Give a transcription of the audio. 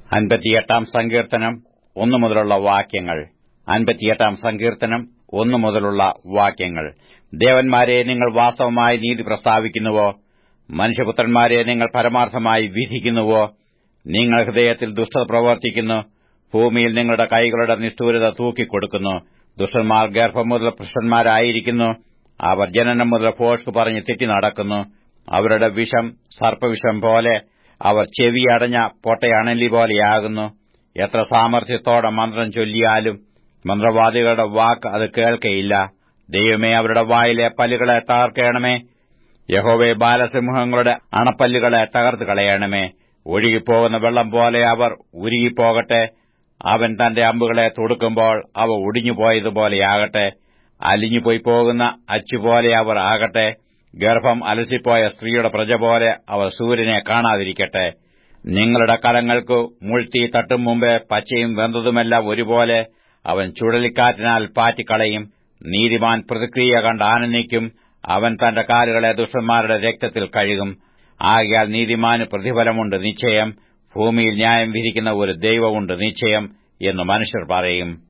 58 സങ്കീർത്തനം 1 മുതലുള്ള വാക്യങ്ങൾ. 58 സങ്കീർത്തനം 1 മുതലുള്ള വാക്യങ്ങൾ. ദേവന്മാരെ, നിങ്ങൾ വാസ്തവമായി നീതി പ്രസ്താവിക്കുന്നുവോ? മനുഷ്യപുത്രന്മാരെ, നിങ്ങൾ പരമാർത്ഥമായി വിധിക്കുന്നുവോ? നിങ്ങൾ ഹൃദയത്തിൽ ദുഷ്ടത പ്രവർത്തിക്കുന്നു. ഭൂമിയിൽ നിങ്ങളുടെ കൈകളുടെ നിഷ്ഠൂരത തൂക്കിക്കൊടുക്കുന്നു. ദുഷ്ടന്മാർ ഗർഭം മുതൽ ഭ്രഷ്ടന്മാരായിരിക്കുന്നു. അവർ ജനനം മുതൽ ഭോഷ്ക് പറഞ്ഞ് തെറ്റി നടക്കുന്നു. അവരുടെ വിഷം സർപ്പവിഷം പോലെ, അവർ ചെവിയടഞ്ഞ പൊട്ടയണലി പോലെയാകുന്നു. എത്ര സാമർത്ഥ്യത്തോടെ മന്ത്രം ചൊല്ലിയാലും മന്ത്രവാദികളുടെ വാക്ക് അത് കേൾക്കയില്ല. ദൈവമേ, അവരുടെ വായിലെ പല്ലുകളെ തകർക്കണമേ. യഹോവേ, ബാലസിംഹങ്ങളുടെ അണപ്പല്ലുകളെ തകർത്ത് കളയണമേ. ഒഴുകിപ്പോകുന്ന വെള്ളം പോലെ അവർ ഉരുകിപ്പോകട്ടെ. അവൻ തന്റെ അമ്പുകളെ തൊടുക്കുമ്പോൾ അവ ഒടിഞ്ഞുപോയതുപോലെയാകട്ടെ. അലിഞ്ഞുപോയി പോകുന്ന അച്ചുപോലെ അവർ ആകട്ടെ. ഗർഭം അലസിപ്പോയ സ്ത്രീയുടെ പ്രജ പോലെ അവർ സൂര്യനെ കാണാതിരിക്കട്ടെ. നിങ്ങളുടെ കലങ്ങൾക്ക് മുൾത്തീ തട്ടും മുമ്പേ പച്ചയും വെന്തതുമെല്ലാം ഒരുപോലെ അവൻ ചുഴലിക്കാറ്റിനാൽ പാറ്റിക്കളയും. നീതിമാൻ പ്രതിക്രിയ കണ്ട് ആനന്ദിക്കും. അവൻ തന്റെ കാലുകളെ ദുഷ്ടന്മാരുടെ രക്തത്തിൽ കഴുകും. ആകയാൽ നീതിമാന് പ്രതിഫലമുണ്ട് നിശ്ചയം. ഭൂമിയിൽ ന്യായം വിധിക്കുന്ന ഒരു ദൈവമുണ്ട് നിശ്ചയം എന്ന് മനുഷ്യർ പറയും.